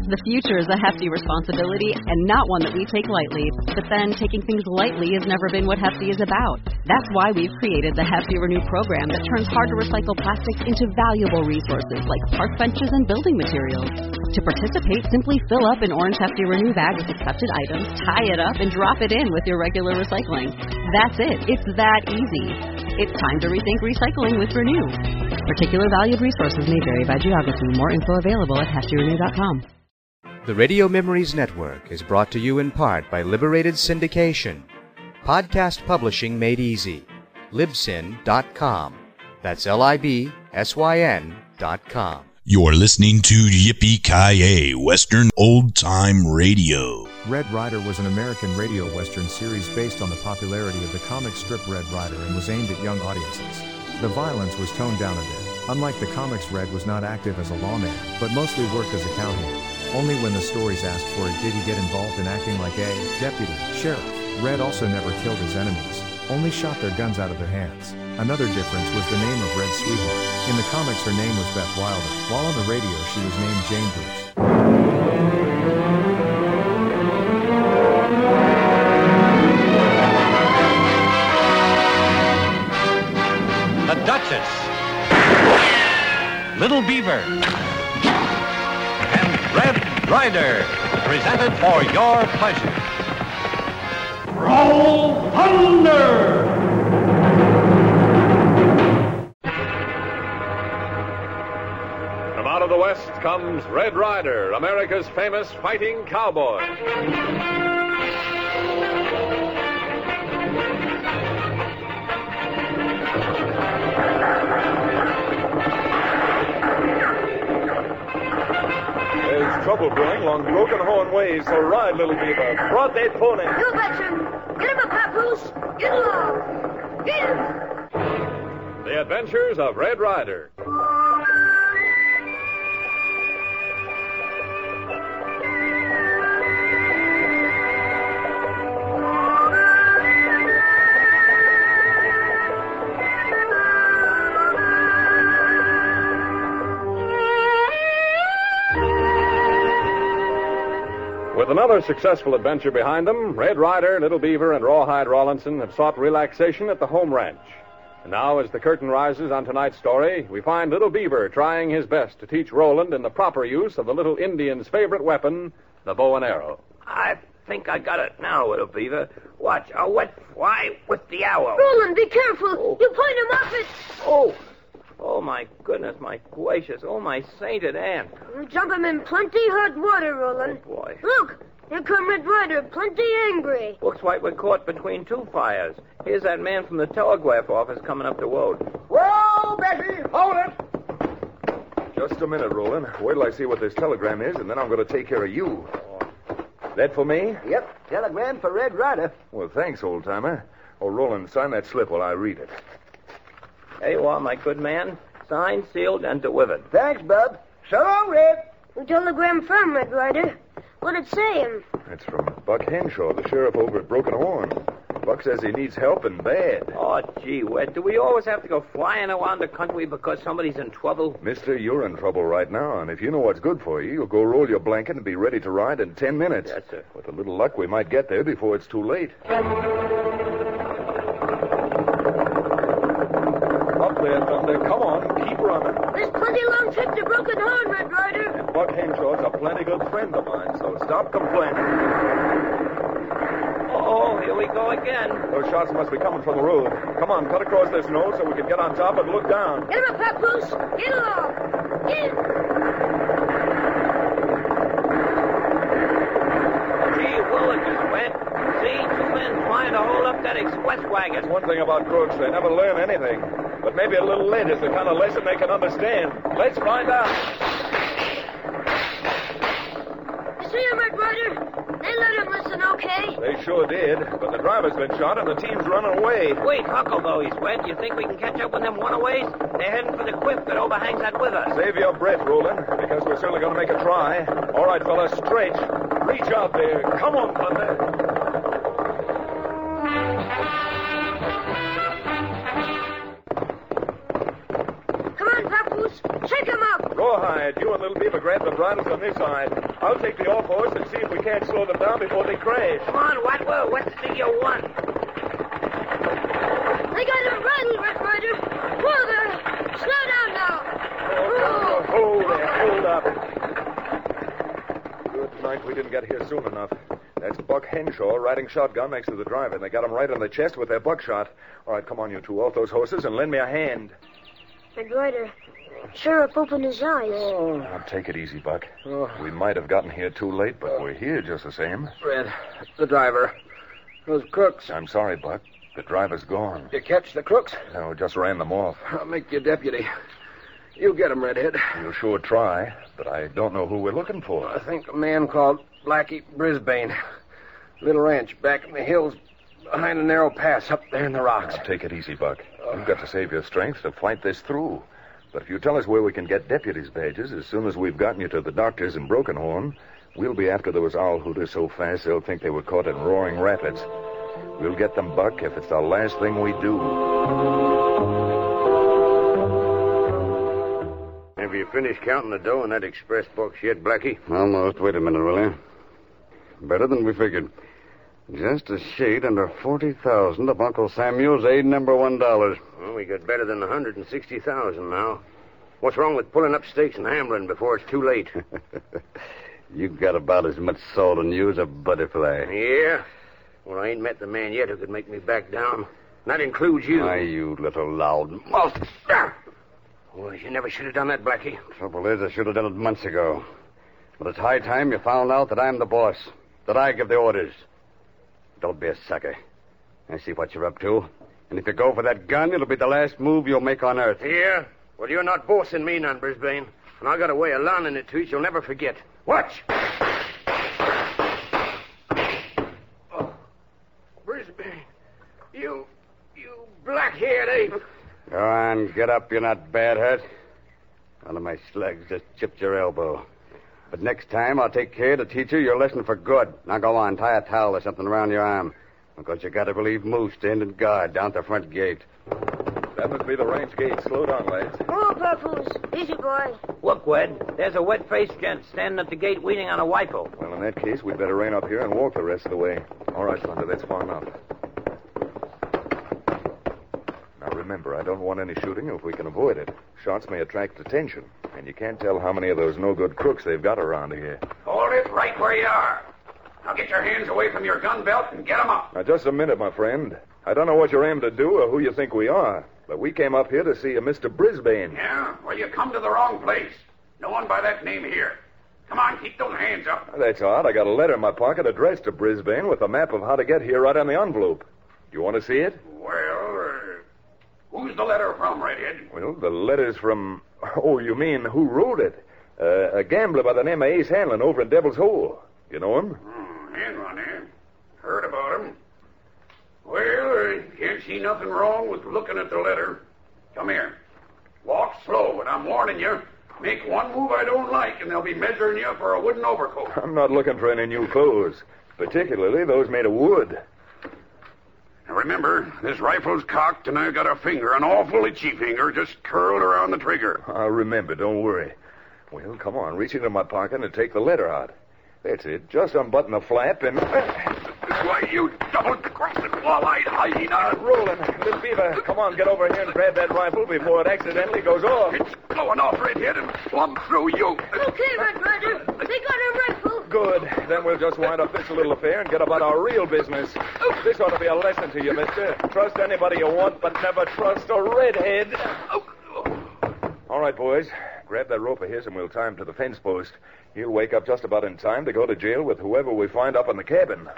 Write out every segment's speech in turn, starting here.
The future is a hefty responsibility and not one that we take lightly. But then, taking things lightly has never been what Hefty is about. That's why we've created the Hefty Renew program that turns hard-to-recycle plastics into valuable resources like park benches and building materials. To participate, simply fill up an orange Hefty Renew bag with accepted items, tie it up, and drop it in with your regular recycling. That's it. It's that easy. It's time to rethink recycling with Renew. Particular valued resources may vary by geography. More info available at heftyrenew.com. The Radio Memories Network is brought to you in part by Liberated Syndication. Podcast publishing made easy. Libsyn.com. That's Libsyn.com. You're listening to Yippee-Ki-Yay, Western Old Time Radio. Red Ryder was an American radio western series based on the popularity of the comic strip Red Ryder and was aimed at young audiences. The violence was toned down a bit. Unlike the comics, Red was not active as a lawman, but mostly worked as a cowhand. Only when the stories asked for it did he get involved in acting like a deputy sheriff. Red also never killed his enemies, only shot their guns out of their hands. Another difference was the name of Red's sweetheart. In the comics, her name was Beth Wilder, while on the radio she was named Jane Bruce. The Duchess, Little Beaver, and Red Ryder, presented for your pleasure. Roll Thunder! From out of the West comes Red Ryder, America's famous fighting cowboy. There's trouble brewing along Broken Horn Way, so ride, Little Beaver. Brought that pony. You betcha him. Get him a papoose. Get along. Get him. The Adventures of Red Ryder. With another successful adventure behind them, Red Ryder, Little Beaver, and Rawhide Rawlinson have sought relaxation at the home ranch. And now, as the curtain rises on tonight's story, we find Little Beaver trying his best to teach Roland in the proper use of the little Indian's favorite weapon, the bow and arrow. I think I got it now, Little Beaver. Watch, a wet fly with the arrow. Roland, be careful. Oh. You point him off it. Oh, my goodness, my gracious. Oh, my sainted aunt. You jump him in plenty hot water, Roland. Oh, boy. Look, here come Red Ryder, plenty angry. Looks like we're caught between two fires. Here's that man from the telegraph office coming up the road. Whoa, Bessie, hold it. Just a minute, Roland. Wait till I see what this telegram is, and then I'm going to take care of you. That for me? Yep, telegram for Red Ryder. Well, thanks, old-timer. Oh, Roland, sign that slip while I read it. There you are, my good man. Signed, sealed, and delivered. Thanks, Bub. So long, Red. Who telegram from, Red Ryder? What'd it say him? It's from Buck Henshaw, the sheriff over at Broken Horn. Buck says he needs help and bad. Oh, gee, Wed, do we always have to go flying around the country because somebody's in trouble? Mister, you're in trouble right now, and if you know what's good for you, you'll go roll your blanket and be ready to ride in 10 minutes. Yes, sir. With a little luck, we might get there before it's too late. Up there, Thunder. Come on, keep running. There's plenty long trip to Broken Horn, Red Ryder. And Buck Henshaw's a plenty good friend of mine, so stop complaining. Oh, here we go again. Those shots must be coming from the road. Come on, cut across this nose so we can get on top and look down. Get him a papoose. Get along. Get him. Gee, Willikers, Wed. See, two men trying to hold up that express wagon. That's one thing about crooks. They never learn anything. But maybe a little lead is the kind of lesson they can understand. Let's find out. You see him, Red Ryder? They let him listen, okay? They sure did. But the driver's been shot and the team's running away. Wait, Huckleberries, Wed. You think we can catch up with them runaways? They're heading for the cliff that overhangs that river. Save your breath, Roland, because we're certainly going to make a try. All right, fellas, stretch. Reach out there. Come on, Thunder. Come on, papoose. Shake him up. Rawhide, you and Little Beaver grab the bridles on this side. I'll take the off horse and see if we can't slow them down before they crash. Come on, Watwell. What's the thing you won? They got him rattled, Red Ryder. Whoa there. Slow down now. Hold up. Good night we didn't get here soon enough. That's Buck Henshaw riding shotgun next to the driver, and they got him right in the chest with their buckshot. All right, come on, you two, off those horses and lend me a hand. Red Ryder, Sheriff opened his eyes. Now, take it easy, Buck. We might have gotten here too late, but we're here just the same. Red, the driver. Those crooks. I'm sorry, Buck. The driver's gone. You catch the crooks? No, just ran them off. I'll make you deputy. You get 'em, Redhead. We'll sure try, but I don't know who we're looking for. I think a man called Blackie Brisbane. Little ranch back in the hills behind a narrow pass up there in the rocks. Now, take it easy, Buck. You've got to save your strength to fight this through. But if you tell us where we can get deputies' badges, as soon as we've gotten you to the doctors in Broken Horn, we'll be after those owl hooters so fast they'll think they were caught in Roaring Rapids. We'll get them, Buck, if it's the last thing we do. Have you finished counting the dough in that express box yet, Blackie? Almost. Wait a minute, will you? Better than we figured. Just a shade under 40,000 of Uncle Samuel's aid number $1. Well, we got better than 160,000 now. What's wrong with pulling up stakes and hammering before it's too late? You got about as much salt in you as a butterfly. Yeah? Well, I ain't met the man yet who could make me back down. And that includes you. Why, you little loud mouth. Well, you never should have done that, Blackie. Trouble is, I should have done it months ago. But it's high time you found out that I'm the boss, that I give the orders. Don't be a sucker. I see what you're up to. And if you go for that gun, it'll be the last move you'll make on Earth. Yeah? Well, you're not bossing me none, Brisbane. And I got a way of learning it to you you'll never forget. Watch! Oh. Brisbane, you black-haired ape. Go on, get up. You're not bad hurt. One of my slugs just chipped your elbow. But next time, I'll take care to teach you your lesson for good. Now go on, tie a towel or something around your arm. Because you got to relieve Moose standing guard down at the front gate. That must be the ranch gate. Slow down, lads. Oh, Papoose. Easy, boy. Look, Wed, there's a wet-faced gent standing at the gate waiting on a rifle. Well, in that case, we'd better rein up here and walk the rest of the way. All right, Thunder, that's far enough. Now, remember, I don't want any shooting if we can avoid it. Shots may attract attention, and you can't tell how many of those no-good crooks they've got around here. Hold it right where you are. Now get your hands away from your gun belt and get 'em up. Now, just a minute, my friend. I don't know what you're aimed to do or who you think we are, but we came up here to see a Mr. Brisbane. Yeah? Well, you come to the wrong place. No one by that name here. Come on, keep those hands up. That's odd. I got a letter in my pocket addressed to Brisbane with a map of how to get here right on the envelope. You want to see it? Well, who's the letter from, Redhead? Well, the letter's from... Oh, you mean who wrote it? A gambler by the name of Ace Hanlon over in Devil's Hole. You know him? Hanlon, eh? Heard about him. Well, I can't see nothing wrong with looking at the letter. Come here. Walk slow, and I'm warning you. Make one move I don't like, and they'll be measuring you for a wooden overcoat. I'm not looking for any new clothes, particularly those made of wood. Now remember, this rifle's cocked, and I've got a finger, an awful itchy finger, just curled around the trigger. I'll remember, don't worry. Well, come on, reach into my pocket and take the letter out. That's it. Just unbutton the flap and... Why, you double-crossing, wall-eyed hyena. Rolling. Little Beaver, come on, get over here and grab that rifle before it accidentally goes off. It's blowing off, Redhead, and plumb through you. Okay, Red Ryder. They got a rifle. Good. Then we'll just wind up this little affair and get about our real business. This ought to be a lesson to you, mister. Trust anybody you want, but never trust a redhead. All right, boys. Grab that rope of his and we'll tie him to the fence post. He'll wake up just about in time to go to jail with whoever we find up in the cabin.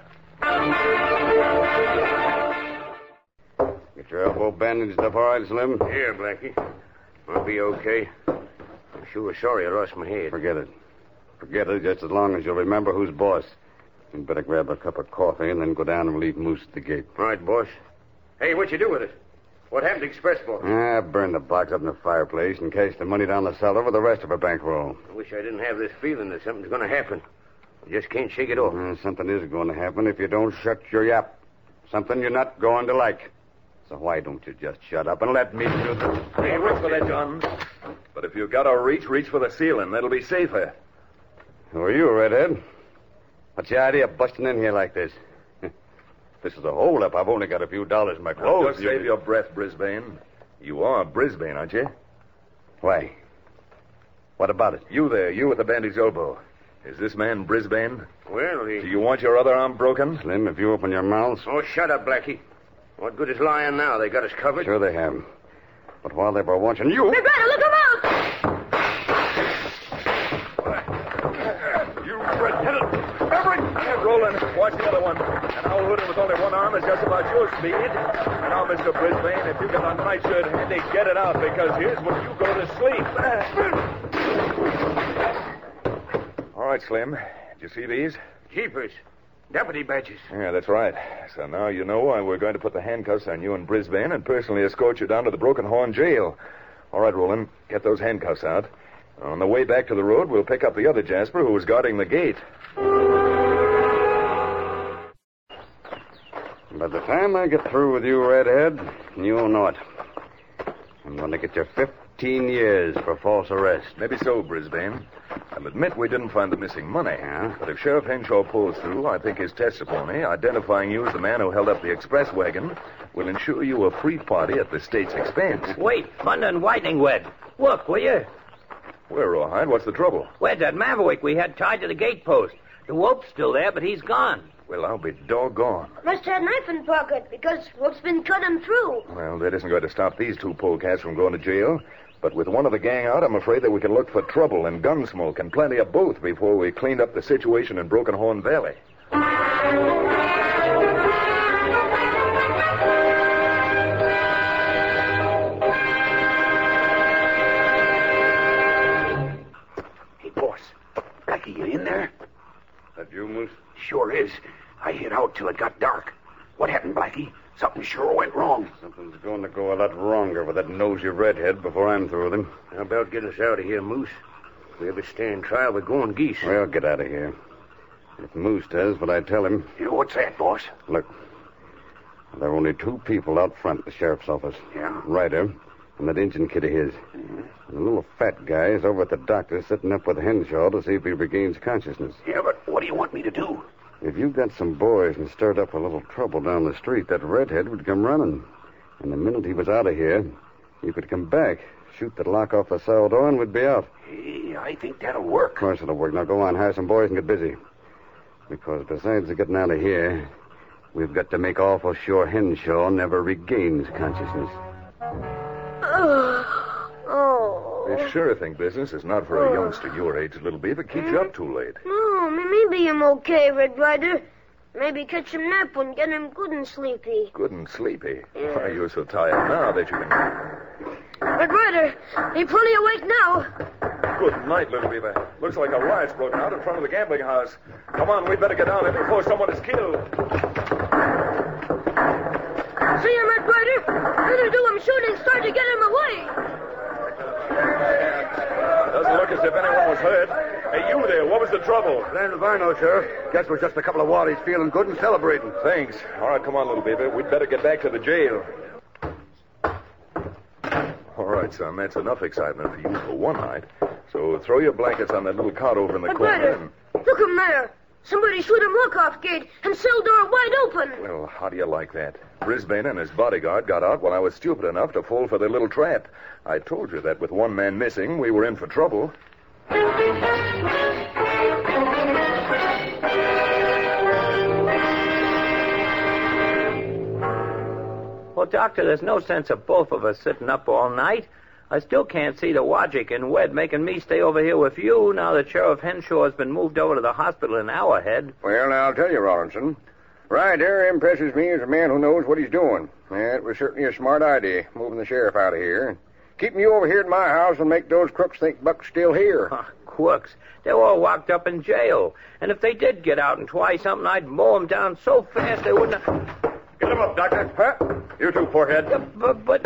Get your elbow bandaged up all right, Slim? Here, Blackie. I'll be okay. I'm sure sorry I lost my head. Forget it. Forget it just as long as you'll remember who's boss. You'd better grab a cup of coffee and then go down and relieve Moose at the gate. Right, boss. Hey, what'd you do with it? What happened to Express Box? I burned the box up in the fireplace and cashed the money down the cellar with the rest of her bankroll. I wish I didn't have this feeling that something's going to happen. I just can't shake it off. Something is going to happen if you don't shut your yap. Something you're not going to like. So why don't you just shut up and let me do the... Hey, reach for that gun. But if you've got to reach for the ceiling. That'll be safer. Who are you, Redhead? What's the idea of busting in here like this? This is a holdup. I've only got a few dollars in my clothes. Just save your breath, Brisbane. You are Brisbane, aren't you? Why? What about it? You there, you with the bandaged elbow. Is this man Brisbane? Well, Do you want your other arm broken? Slim, if you open your mouth... Oh, shut up, Blackie. What good is lying now? They got us covered. Sure they have. But while they were watching you... Red Ryder, look him out! You red-headed maverick! Roland, watch the other one. An owl hooded with only one arm is just about your speed. And now, Mr. Brisbane, if you got a nightshirt handy, get it out, because here's where you go to sleep. All right, Slim. Did you see these? Jeepers. Deputy badges. Yeah, that's right. So now you know why we're going to put the handcuffs on you in Brisbane and personally escort you down to the Broken Horn jail. All right, Roland, get those handcuffs out. On the way back to the road, we'll pick up the other Jasper who was guarding the gate. By the time I get through with you, Redhead, you'll know it. I'm going to get you 15 years for false arrest. Maybe so, Brisbane. I'll admit we didn't find the missing money. Yeah? But if Sheriff Henshaw pulls through, I think his testimony, identifying you as the man who held up the express wagon, will ensure you a free party at the state's expense. Wait, thunder and lightning, Wed. Look, will you? Where, Rawhide? What's the trouble? Where's that maverick we had tied to the gate post? The rope's still there, but he's gone. Well, I'll be doggone. Must have a knife in pocket because rope's been cut him through. Well, that isn't going to stop these two polecats from going to jail. But with one of the gang out, I'm afraid that we can look for trouble and gun smoke and plenty of both before we cleaned up the situation in Broken Horn Valley. Hey, boss. Blackie, you in there? That you, Moose? Sure is. I hid out till it got dark. What happened, Blackie? Something sure went wrong. Something's going to go a lot wronger with that nosy redhead before I'm through with him. How about getting us out of here, Moose? If we ever stand trial, we're going geese. Well, get out of here. If Moose does what I tell him... Yeah, what's that, boss? Look, there are only two people out front at the sheriff's office. Yeah? Ryder and that Injun kid of his. Mm-hmm. And the little fat guy is over at the doctor sitting up with Henshaw to see if he regains consciousness. Yeah, but what do you want me to do? If you got some boys and stirred up a little trouble down the street, that redhead would come running. And the minute he was out of here, he could come back, shoot the lock off the cell door, and we'd be out. Hey, I think that'll work. Of course it'll work. Now go on, hire some boys and get busy. Because besides getting out of here, we've got to make awful sure Henshaw never regains consciousness. This sheriffing business is not for a youngster your age, Little Beaver. Keeps you up too late. Oh, maybe I'm okay, Red Ryder. Maybe catch him nap and get him good and sleepy. Good and sleepy. Why, you're so tired now that you can... Red Ryder, he plenty awake now. Good night, Little Beaver. Looks like a riot's broken out in front of the gambling house. Come on, we'd better get down there before someone is killed. See him, Red Ryder? Better do him shooting, start to get him away. Doesn't look as if anyone was hurt. Hey, you there, what was the trouble? Land of I know, Sheriff. Guess we're just a couple of waddies feeling good and celebrating. Thanks. All right, come on, Little Beaver. We'd better get back to the jail. All right, son, that's enough excitement for you for one night. So throw your blankets on that little cot over in the corner. Ryder, look him there. Somebody shoot him lock-off gate and cell door wide open. Well, how do you like that? Brisbane and his bodyguard got out while I was stupid enough to fall for their little trap. I told you that with one man missing, we were in for trouble. Well, Doctor, there's no sense of both of us sitting up all night. I still can't see the logic in Wed making me stay over here with you now that Sheriff Henshaw has been moved over to the hospital an hour ahead. Well, I'll tell you, Rawlinson. Ryder impresses me as a man who knows what he's doing. It was certainly a smart idea, moving the sheriff out of here. Keeping you over here at my house will make those crooks think Buck's still here. Crooks? They're all locked up in jail. And if they did get out and try something, I'd mow them down so fast they wouldn't have... Get him up, Doctor. Huh? You too, forehead. But...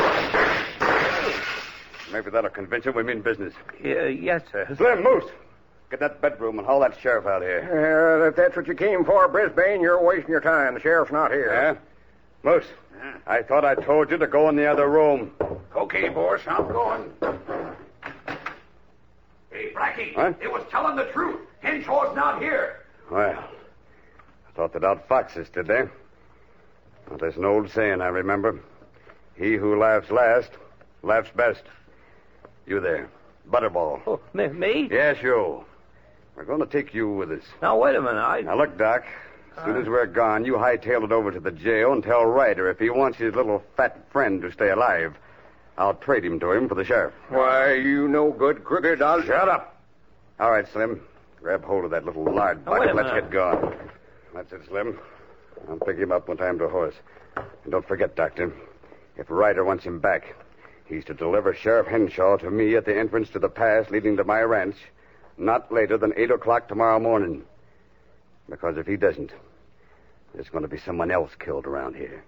Maybe that'll convince him we mean business. Yes, sir. Slim, Moose, get that bedroom and haul that sheriff out here. If that's what you came for, Brisbane, you're wasting your time. The sheriff's not here. Yeah? Moose, I thought I told you to go in the other room. Okay, boss, I'm going. Hey, Blackie, Huh? it was telling the truth. Henshaw's not here. Well, I thought they'd outfox us, did they? Well, there's an old saying I remember. He who laughs last, laughs best. You there, Butterball. Oh, me? Yes, you. We're going to take you with us. Now, wait a minute. Now, look, Doc. As soon as we're gone, you hightail it over to the jail and tell Ryder if he wants his little fat friend to stay alive, I'll trade him to him for the sheriff. Why, you no good crooked. I'll... Shut up. All right, Slim. Grab hold of that little lard bucket and let's get going. That's it, Slim. I'll pick him up when time to horse. And don't forget, Doctor, if Ryder wants him back, he's to deliver Sheriff Henshaw to me at the entrance to the pass leading to my ranch, not later than 8 o'clock tomorrow morning. Because if he doesn't, there's going to be someone else killed around here.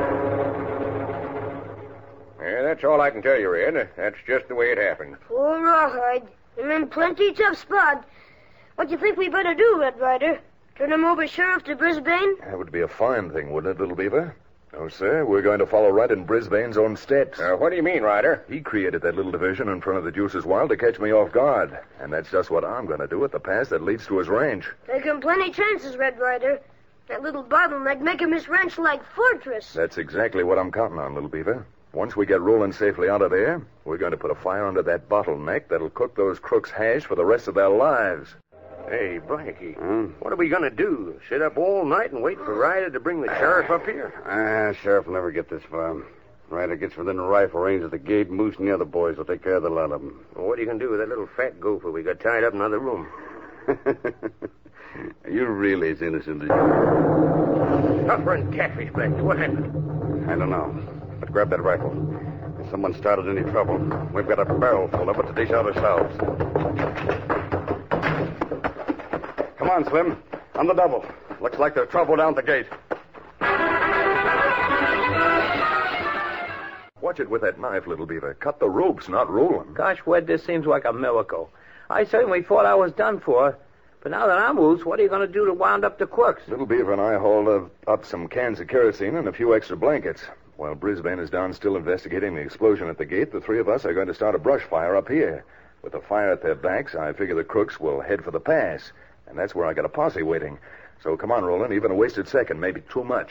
Yeah, that's all I can tell you, Red. That's just the way it happened. Poor Rawhide. I'm in plenty tough spot. What do you think we better do, Red Ryder? Turn him over sheriff to Brisbane? That would be a fine thing, wouldn't it, Little Beaver? No, sir. We're going to follow right in Brisbane's own steps. What do you mean, Ryder? He created that little division in front of the Juice's Wild to catch me off guard. And that's just what I'm going to do at the pass that leads to his ranch. Taking plenty chances, Red Ryder. That little bottleneck making this ranch like fortress. That's exactly what I'm counting on, Little Beaver. Once we get rolling safely out of there, we're going to put a fire under that bottleneck that'll cook those crooks' hash for the rest of their lives. Hey, Blackie, what are we going to do? Sit up all night and wait for Ryder to bring the sheriff up here? Sheriff will never get this far. Ryder gets within rifle range of the gate, Moose and the other boys will take care of the lot of them. Well, what are you going to do with that little fat gopher we got tied up in another room? You're really as innocent as you. Tougher and catfish, Blackie. What happened? I don't know. But grab that rifle. If someone started any trouble, we've got a barrel full of it to dish out ourselves. Come on, Slim. On the double. Looks like there's trouble down at the gate. Watch it with that knife, Little Beaver. Cut the ropes, not roll them. Gosh, Wed, this seems like a miracle. I certainly thought I was done for. But now that I'm loose, what are you going to do to wound up the crooks? Little Beaver and I hauled up some cans of kerosene and a few extra blankets. While Brisbane is down still investigating the explosion at the gate, the three of us are going to start a brush fire up here. With the fire at their backs, I figure the crooks will head for the pass. And that's where I got a posse waiting. So come on, Roland. Even a wasted second may be too much.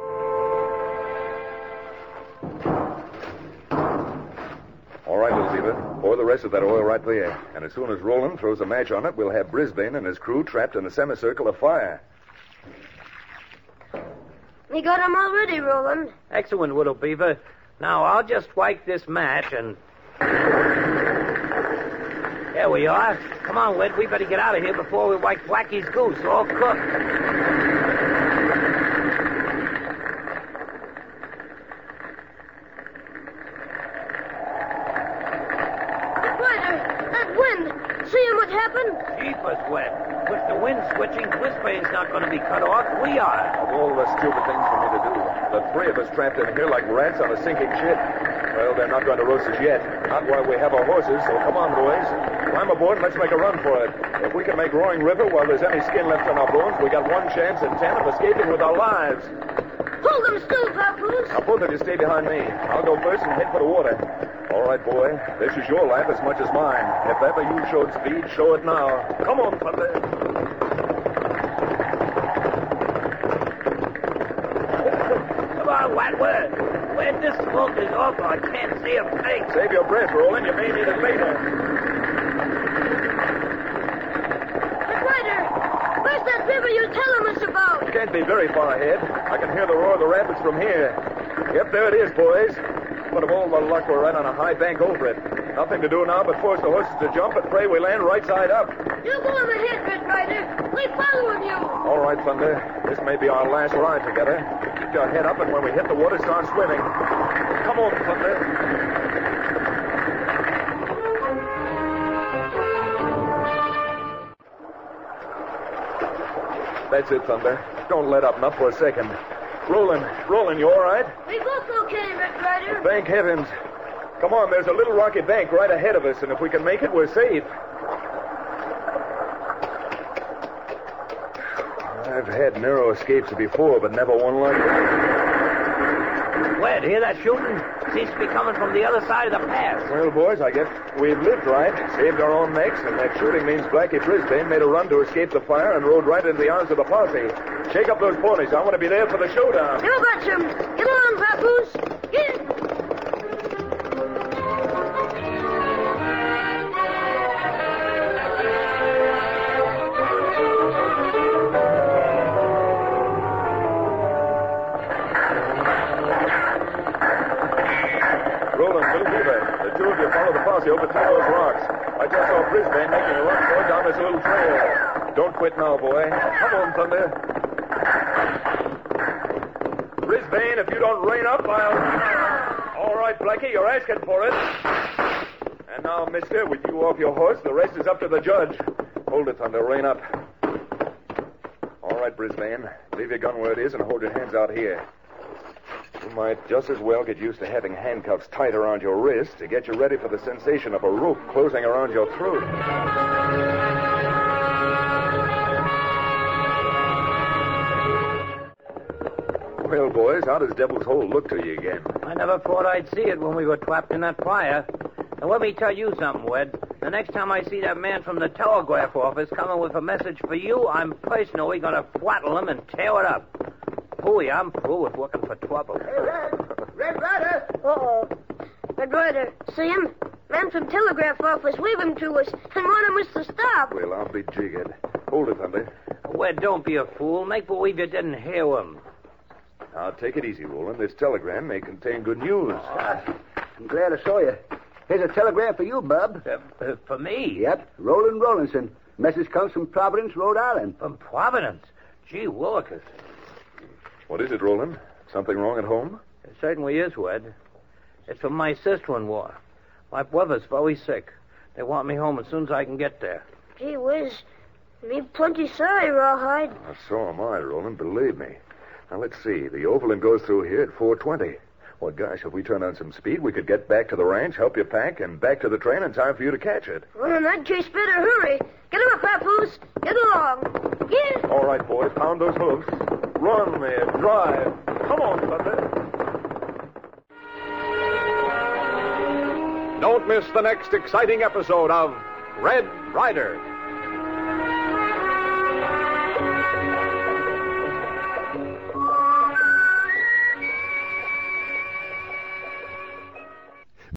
All right, Little Beaver. Pour the rest of that oil right there. And as soon as Roland throws a match on it, we'll have Brisbane and his crew trapped in a semicircle of fire. We got him already, Roland. Excellent, Little Beaver. Now, I'll just strike this match and... There we are. Come on, Wed. We better get out of here before we wake Blackie's goose all cooked. Ryder, that wind. See what happened? Jeepers, Wed. With the wind switching, Brisbane's not going to be cut off. We are. Of all the stupid things for me to do. The three of us trapped in here like rats on a sinking ship. Well, they're not going to roast us yet. Not while we have our horses, so come on, boys. Climb aboard and let's make a run for it. If we can make Roaring River while there's any skin left on our bones, we got one chance in 10 of escaping with our lives. Hold them still, Papoose. Now, both of you stay behind me. I'll go first and head for the water. All right, boy. This is your life as much as mine. If ever you showed speed, show it now. Come on, Thunder. Come on, Wetward. Where this smoke is awful, I can't see a thing. Save your breath, Roland. You may need it later. But Ryder, where's that river you're telling us about? It can't be very far ahead. I can hear the roar of the rapids from here. Yep, there it is, boys. But of all the luck, we're right on a high bank over it. Nothing to do now but force the horses to jump and pray we land right side up. You go on ahead, Red Ryder. We're following you. All right, Thunder. This may be our last ride together. Keep your head up, and when we hit the water, start swimming. Come on, Thunder. That's it, Thunder. Don't let up, not for a second. Roland, you all right? We both okay, Red Ryder. Thank heavens. Come on, there's a little rocky bank right ahead of us, and if we can make it, we're safe. I've had narrow escapes before, but never one like that. Wed, hear that shooting? seems to be coming from the other side of the pass. Well, boys, I guess we've lived right, saved our own necks, and that shooting means Blackie Brisbane made a run to escape the fire and rode right into the arms of the posse. Shake up those ponies. I want to be there for the showdown. You got some. Get along, Papoose. Get. Follow the posse over through those rocks. I just saw Brisbane making a run for it down this little trail. Don't quit now, boy. Come on, Thunder. Brisbane, if you don't rein up, I'll... All right, Blackie, you're asking for it. And now, mister, with you off your horse, the rest is up to the judge. Hold it, Thunder. Rein up. All right, Brisbane. Leave your gun where it is and hold your hands out here. You might just as well get used to having handcuffs tight around your wrists to get you ready for the sensation of a rope closing around your throat. Well, boys, how does Devil's Hole look to you again? I never thought I'd see it when we were trapped in that fire. And let me tell you something, Wed. The next time I see that man from the telegraph office coming with a message for you, I'm personally going to throttle him and tear it up. Pooey, I'm through with looking for trouble. Hey, Red Ryder! Uh-oh. Red Ryder, see him? Man from telegraph office waving to us and wanting us to stop. Well, I'll be jiggered. Hold it, Thunder. Wed, don't be a fool. Make believe you didn't hear him. Now, take it easy, Roland. This telegram may contain good news. I'm glad I saw you. Here's a telegram for you, Bub. For me? Yep, Roland Rollinson. Message comes from Providence, Rhode Island. From Providence? Gee willikers. What is it, Roland? Something wrong at home? It certainly is, Wed. It's from my sister-in-law. My brother's very sick. They want me home as soon as I can get there. Gee whiz. Me plenty sorry, Rawhide. So am I, Roland, believe me. Now, let's see. The Overland goes through here at 4:20. Well, gosh, if we turn on some speed, we could get back to the ranch, help you pack, and back to the train in time for you to catch it. Well, in that case, better hurry. Get him up, Papoose. Get along. Get. All right, boys, pound those hooves. Run there, drive. Come on, Thunder. Don't miss the next exciting episode of Red Ryder.